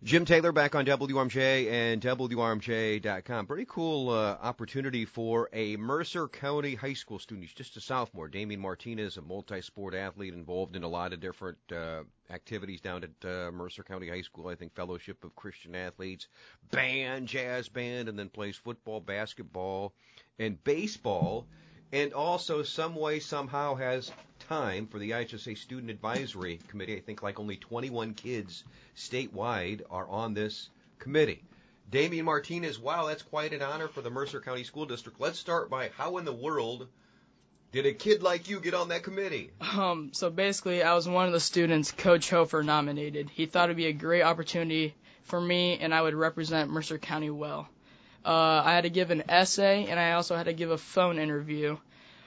Jim Taylor back on WRMJ and WRMJ.com. Pretty cool opportunity for a Mercer County high school student. He's just a sophomore. Damian Martinez, a multi-sport athlete involved in a lot of different activities down at Mercer County High School. I think Fellowship of Christian Athletes, band, jazz band, and then plays football, basketball, and baseball. And also, some way, somehow has time for the IHSA Student Advisory Committee. I think like only 21 kids statewide are on this committee. Damian Martinez, wow, that's quite an honor for the Mercer County School District. Let's start by how in the world did a kid like you get on that committee? So basically, I was one of the students Coach Hofer nominated. He thought it would be a great opportunity for me, and I would represent Mercer County well. I had to give an essay, and I also had to give a phone interview.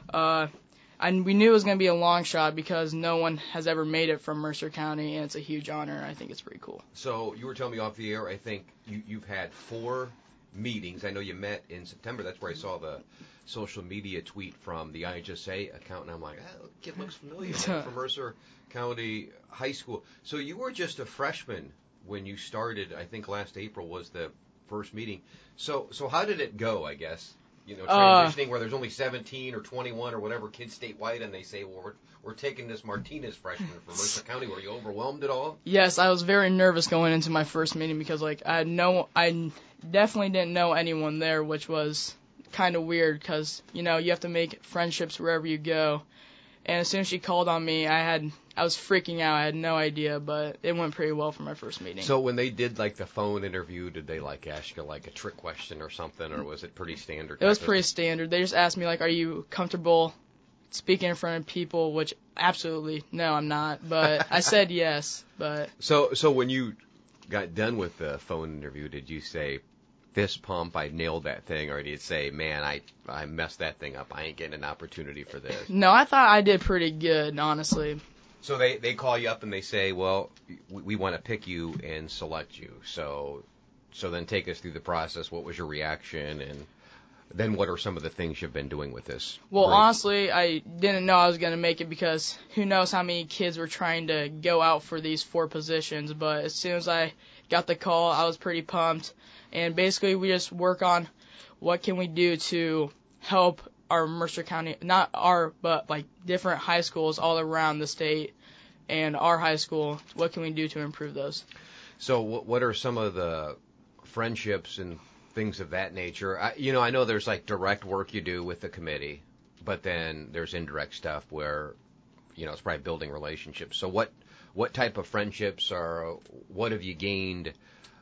We knew it was going to be a long shot because no one has ever made it from Mercer County, and it's a huge honor. I think it's pretty cool. So you were telling me off the air, I think you've had 4 meetings. I know you met in September. That's where I saw the social media tweet from the IHSA account, and I'm like, the kid looks familiar from Mercer County High School. So you were just a freshman when you started. I think last April was the first meeting. So how did it go, I guess? You know, transitioning where there's only 17 or 21 or whatever kids statewide, and they say, well, we're taking this Martinez freshman from Mercer County. Were you overwhelmed at all? Yes, I was very nervous going into my first meeting because, I definitely didn't know anyone there, which was kind of weird because, you have to make friendships wherever you go. And as soon as she called on me, I was freaking out. I had no idea, but it went pretty well for my first meeting. So when they did the phone interview, did they ask you a trick question or something, or was it pretty standard? It was pretty standard. They just asked me are you comfortable speaking in front of people? Which absolutely no, I'm not. But I said yes. But so when you got done with the phone interview, did you say, fist pump, I nailed that thing, or did you say, man, I messed that thing up, I ain't getting an opportunity for this? No, I thought I did pretty good, honestly. So they call you up and they say, well, we want to pick you and select you. So then take us through the process. What was your reaction, and then what are some of the things you've been doing with this? Well, honestly, I didn't know I was going to make it because who knows how many kids were trying to go out for these 4 positions. But as soon as I got the call, I was pretty pumped. And basically, we just work on what can we do to help our Mercer County, not our, but different high schools all around the state and our high school. What can we do to improve those? So what are some of the friendships and things of that nature? I know there's direct work you do with the committee, but then there's indirect stuff where, it's probably building relationships. So what type of friendships what have you gained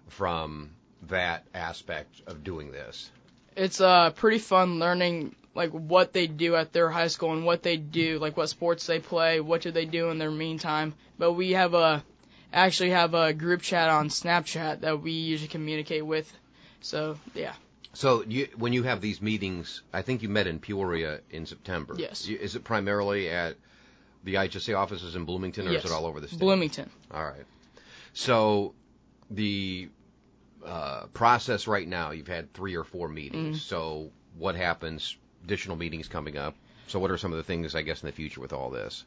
from that aspect of doing this? It's pretty fun learning what they do at their high school and what they do, what sports they play, what do they do in their meantime. But we actually have a group chat on Snapchat that we usually communicate with. So yeah. So when you have these meetings, I think you met in Peoria in September. Yes. Is it primarily at the IHSA offices in Bloomington, or yes. Is it all over the state? Bloomington. All right. So the process right now, you've had 3 or 4 meetings. Mm-hmm. So what happens? Additional meetings coming up. So what are some of the things, I guess, in the future with all this?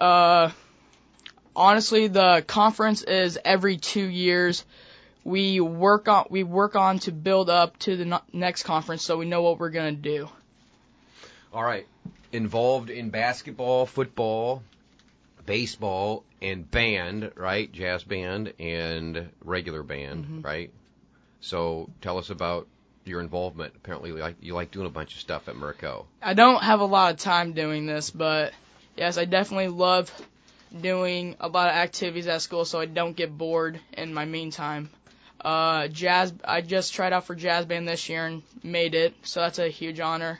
Honestly, the conference is every 2 years. We work on to build up to the next conference so we know what we're going to do. All right. Involved in basketball, football, baseball, and band, right? Jazz band and regular band, mm-hmm. right? So tell us about your involvement. Apparently you like doing a bunch of stuff at Merco. I don't have a lot of time doing this, but yes, I definitely love doing a lot of activities at school so I don't get bored in my meantime. I just tried out for jazz band this year and made it, so that's a huge honor.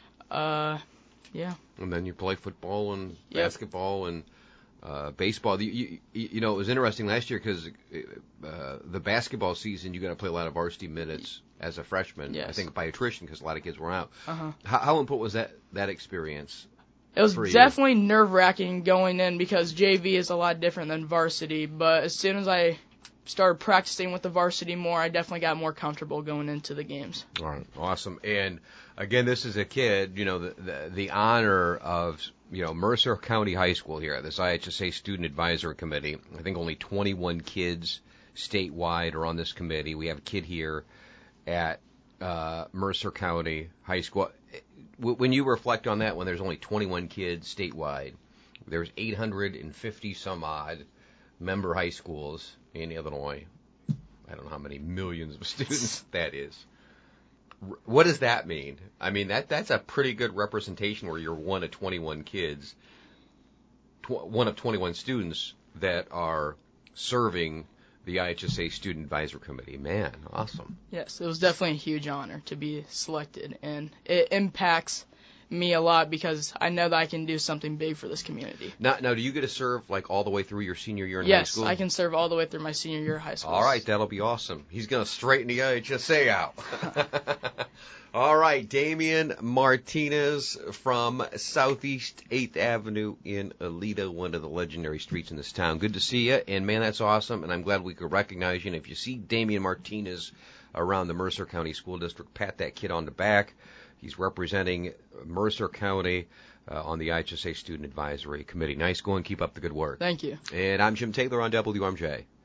Yeah. And then you play football and yep. basketball and baseball. It was interesting last year because the basketball season, you got to play a lot of varsity minutes as a freshman. Yes. I think by attrition because a lot of kids were out. Uh-huh. How important was that experience? It was definitely nerve-wracking going in because JV is a lot different than varsity. But as soon as I started practicing with the varsity more, I definitely got more comfortable going into the games. All right, awesome. And again, this is a kid, the honor of, Mercer County High School here, this IHSA Student Advisory Committee. I think only 21 kids statewide are on this committee. We have a kid here at Mercer County High School. When you reflect on that, when there's only 21 kids statewide, there's 850 some odd member high schools in Illinois. I don't know how many millions of students that is. What does that mean? I mean, that's a pretty good representation where you're one of 21 kids, one of 21 students that are serving the IHSA Student Advisory Committee. Man, awesome. Yes, it was definitely a huge honor to be selected, and it impacts me a lot because I know that I can do something big for this community. Now, do you get to serve like all the way through your senior year in high school? Yes, I can serve all the way through my senior year of high school. All right, that'll be awesome. He's going to straighten the IHSA out. All right, Damian Martinez from Southeast 8th Avenue in Aleta, one of the legendary streets in this town. Good to see you, and man, that's awesome, and I'm glad we could recognize you. And if you see Damian Martinez around the Mercer County School District, pat that kid on the back. He's representing Mercer County on the IHSA Student Advisory Committee. Nice going. Keep up the good work. Thank you. And I'm Jim Taylor on WRMJ.